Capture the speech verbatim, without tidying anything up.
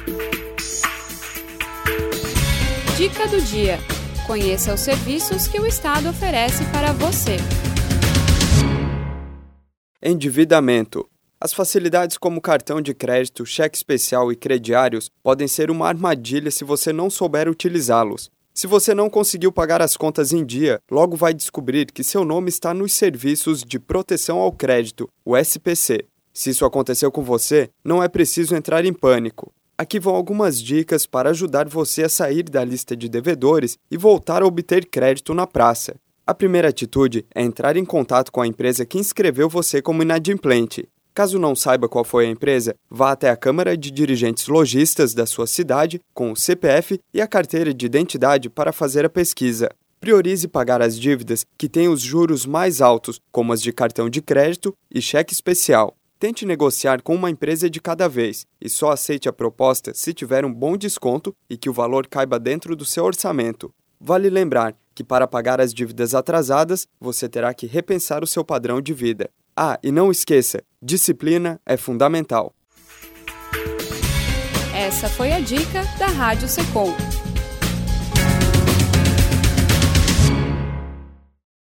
Dica do dia. Conheça os serviços que o Estado oferece para você. Endividamento. As facilidades como cartão de crédito, cheque especial e crediários podem ser uma armadilha se você não souber utilizá-los. Se você não conseguiu pagar as contas em dia, logo vai descobrir que seu nome está nos Serviços de Proteção ao Crédito, o S P C. Se isso aconteceu com você, não é preciso entrar em pânico. Aqui vão algumas dicas para ajudar você a sair da lista de devedores e voltar a obter crédito na praça. A primeira atitude é entrar em contato com a empresa que inscreveu você como inadimplente. Caso não saiba qual foi a empresa, vá até a Câmara de Dirigentes Lojistas da sua cidade com o C P F e a carteira de identidade para fazer a pesquisa. Priorize pagar as dívidas que têm os juros mais altos, como as de cartão de crédito e cheque especial. Tente negociar com uma empresa de cada vez e só aceite a proposta se tiver um bom desconto e que o valor caiba dentro do seu orçamento. Vale lembrar que para pagar as dívidas atrasadas, você terá que repensar o seu padrão de vida. Ah, e não esqueça, disciplina é fundamental. Essa foi a dica da Rádio Secom.